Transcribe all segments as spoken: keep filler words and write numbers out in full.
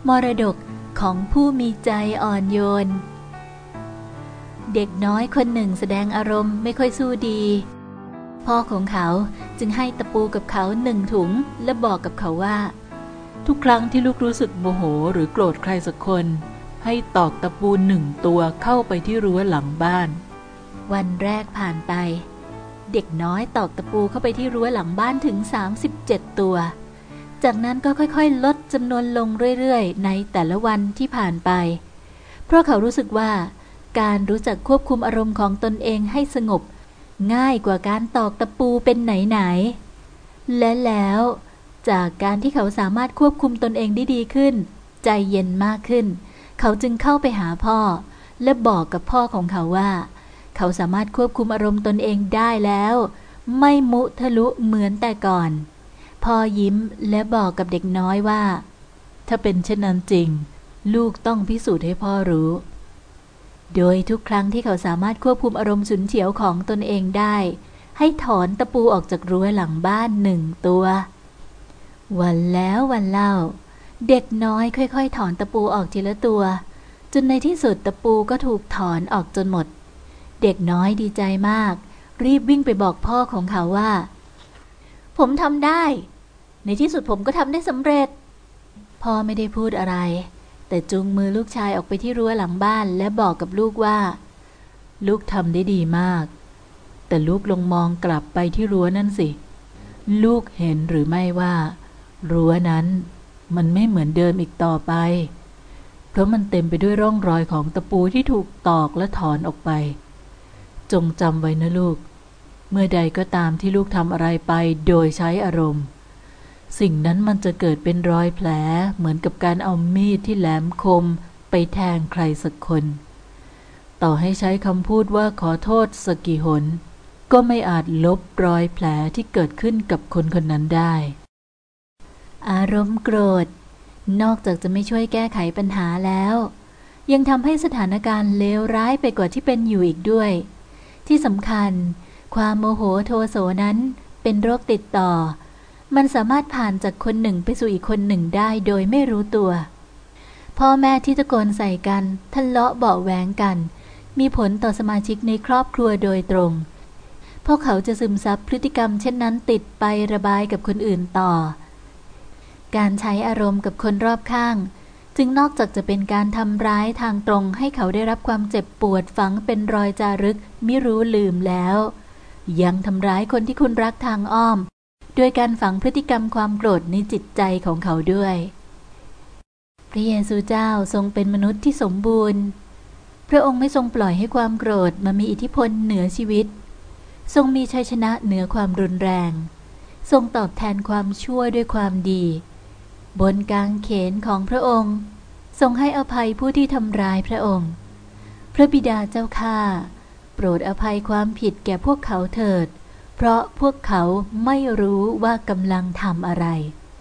มรดกของผู้มีใจอ่อนโยนเด็กน้อยคนหนึ่งแสดงอารมณ์ไม่ค่อยสู้ดีพ่อของเขาจึงให้ตะปูกับเขาหนึ่งถุงและบอกกับเขาว่าทุกครั้งที่ลูกรู้สึกโมโหหรือโกรธใครสักคนให้ตอกตะปูหนึ่งตัวเข้าไปที่รั้วหลังบ้านวันแรกผ่านไปเด็กน้อยตอกตะปูเข้าไปที่รั้วหลังบ้านถึงสามสิบเจ็ดตัวจากนั้นก็ค่อยๆลดจำนวนลงเรื่อยๆในแต่ละวันที่ผ่านไปเพราะเขารู้สึกว่าการรู้จักควบคุมอารมณ์ของตนเองให้สงบง่ายกว่าการตอกตะปูเป็นไหนๆและแล้วจากการที่เขาสามารถควบคุมตนเองได้ดีขึ้นใจเย็นมากขึ้นเขาจึงเข้าไปหาพ่อและบอกกับพ่อของเขาว่าเขาสามารถควบคุมอารมณ์ตนเองได้แล้วไม่มุทะลุเหมือนแต่ก่อนพ่อยิ้มและบอกกับเด็กน้อยว่าถ้าเป็นเช่นนั้นจริงลูกต้องพิสูจน์ให้พ่อรู้โดยทุกครั้งที่เขาสามารถควบคุมอารมณ์ฉุนเฉียวของตนเองได้ให้ถอนตะปูออกจากรั้วหลังบ้านหนึ่งตัววันแล้ววันเล่าเด็กน้อยค่อยๆถอนตะปูออกทีละตัวจนในที่สุดตะปูก็ถูกถอนออกจนหมดเด็กน้อยดีใจมากรีบวิ่งไปบอกพ่อของเขาว่าผมทำได้ในที่สุดผมก็ทำได้สำเร็จพ่อไม่ได้พูดอะไรแต่จูงมือลูกชายออกไปที่รั้วหลังบ้านและบอกกับลูกว่าลูกทำได้ดีมากแต่ลูกลองมองกลับไปที่รั้วนั่นสิลูกเห็นหรือไม่ว่ารั้วนั้นมันไม่เหมือนเดิมอีกต่อไปเพราะมันเต็มไปด้วยร่องรอยของตะปูที่ถูกตอกและถอนออกไปจงจำไว้นะลูกเมื่อใดก็ตามที่ลูกทำอะไรไปโดยใช้อารมณ์สิ่งนั้นมันจะเกิดเป็นรอยแผลเหมือนกับการเอามีดที่แหลมคมไปแทงใครสักคนต่อให้ใช้คำพูดว่าขอโทษสักกี่หนก็ไม่อาจลบรอยแผลที่เกิดขึ้นกับคนคนนั้นได้อารมณ์โกรธนอกจากจะไม่ช่วยแก้ไขปัญหาแล้วยังทำให้สถานการณ์เลวร้ายไปกว่าที่เป็นอยู่อีกด้วยที่สำคัญความโมโหโทโสนั้นเป็นโรคติดต่อมันสามารถผ่านจากคนหนึ่งไปสู่อีกคนหนึ่งได้โดยไม่รู้ตัวพ่อแม่ที่ตะโกนใส่กันทะเลาะเบาะแว้งกันมีผลต่อสมาชิกในครอบครัวโดยตรงพวกเขาจะซึมซับพฤติกรรมเช่นนั้นติดไประบายกับคนอื่นต่อการใช้อารมณ์กับคนรอบข้างจึงนอกจากจะเป็นการทำร้ายทางตรงให้เขาได้รับความเจ็บปวดฝังเป็นรอยจารึกมิรู้ลืมแล้วยังทำร้ายคนที่คุณรักทางอ้อมด้วยการฝังพฤติกรรมความโกรธในจิตใจของเขาด้วยพระเยซูเจ้าทรงเป็นมนุษย์ที่สมบูรณ์พระองค์ไม่ทรงปล่อยให้ความโกรธมามีอิทธิพลเหนือชีวิตทรงมีชัยชนะเหนือความรุนแรงทรงตอบแทนความชั่วด้วยความดีบนกางเขนของพระองค์ทรงให้อภัยผู้ที่ทำร้ายพระองค์พระบิดาเจ้าข้าโปรดอภัยความผิดแก่พวกเขาเถิดเพราะพวกเขาไม่รู้ว่ากำลังทำอะไร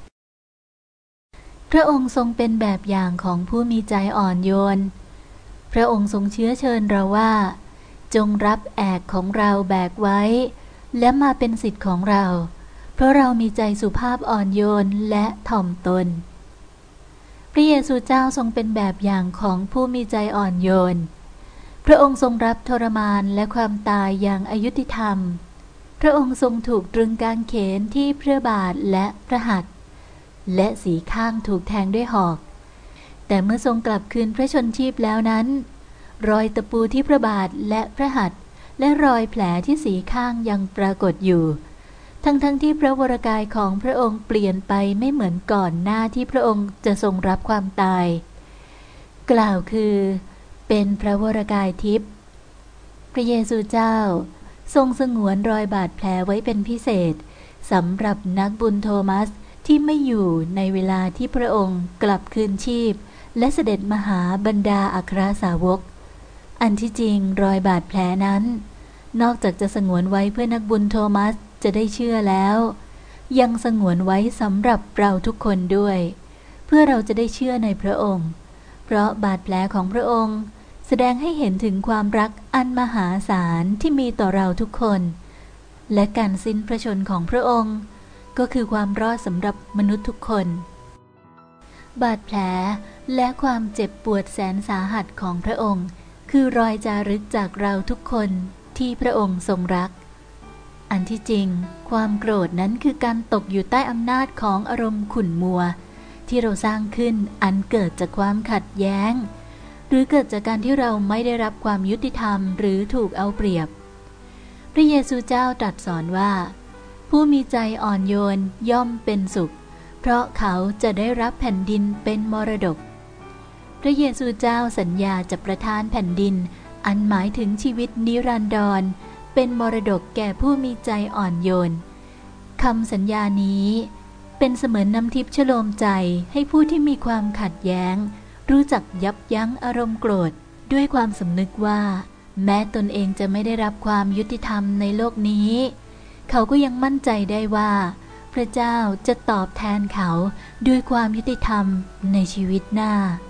พระองค์ทรงเป็นแบบอย่างของผู้มีใจอ่อนโยนพระองค์ทรงเชื้อเชิญเราว่าจงรับแอกของเราแบกไว้และมาเป็นศิษย์ของเราเพราะเรามีใจสุภาพอ่อนโยนและถ่อมตนพระเยซูเจ้าทรงเป็นแบบอย่างของผู้มีใจอ่อนโยนพระองค์ทรงรับทรมานและความตายอย่างอยุติธรรมพระองค์ทรงถูกตรึงกางเขนที่พระบาทและพระหัตถ์และสีข้างถูกแทงด้วยหอกแต่เมื่อทรงกลับคืนพระชนชีพแล้วนั้นรอยตะปูที่พระบาทและพระหัตถ์และรอยแผลที่สีข้างยังปรากฏอยู่ทั้งๆ ท, ที่พระวรกายของพระองค์เปลี่ยนไปไม่เหมือนก่อนหน้าที่พระองค์จะทรงรับความตายกล่าวคือเป็นพระวรกายทิพย์พระเยซูเจ้าทรงสงวนรอยบาดแผลไว้เป็นพิเศษสำหรับนักบุญโทมัสที่ไม่อยู่ในเวลาที่พระองค์กลับคืนชีพและเสด็จมาหาบรรดาอัครสาวกอันที่จริงรอยบาดแผลนั้นนอกจากจะสงวนไว้เพื่อนักบุญโทมัสจะได้เชื่อแล้วยังสงวนไว้สำหรับเราทุกคนด้วยเพื่อเราจะได้เชื่อในพระองค์เพราะบาดแผลของพระองค์แสดงให้เห็นถึงความรักอันมหาศาลที่มีต่อเราทุกคนและการสิ้นพระชนม์ของพระองค์ก็คือความรอดสำหรับมนุษย์ทุกคนบาดแผลและความเจ็บปวดแสนสาหัสของพระองค์คือรอยจารึกจากเราทุกคนที่พระองค์ทรงรักอันที่จริงความโกรธนั้นคือการตกอยู่ใต้อำนาจของอารมณ์ขุ่นมัวที่เราสร้างขึ้นอันเกิดจากความขัดแย้งหรือเกิดจากการที่เราไม่ได้รับความยุติธรรมหรือถูกเอาเปรียบพระเยซูเจ้าตรัสสอนว่าผู้มีใจอ่อนโยนย่อมเป็นสุขเพราะเขาจะได้รับแผ่นดินเป็นมรดกพระเยซูเจ้าสัญญาจะประทานแผ่นดินอันหมายถึงชีวิตนิรันดรเป็นมรดกแก่ผู้มีใจอ่อนโยนคำสัญญานี้เป็นเสมือนน้ำทิพย์ชโลมใจให้ผู้ที่มีความขัดแย้งรู้จักยับยั้งอารมณ์โกรธด้วยความสำนึกว่าแม้ตนเองจะไม่ได้รับความยุติธรรมในโลกนี้เขาก็ยังมั่นใจได้ว่าพระเจ้าจะตอบแทนเขาด้วยความยุติธรรมในชีวิตหน้า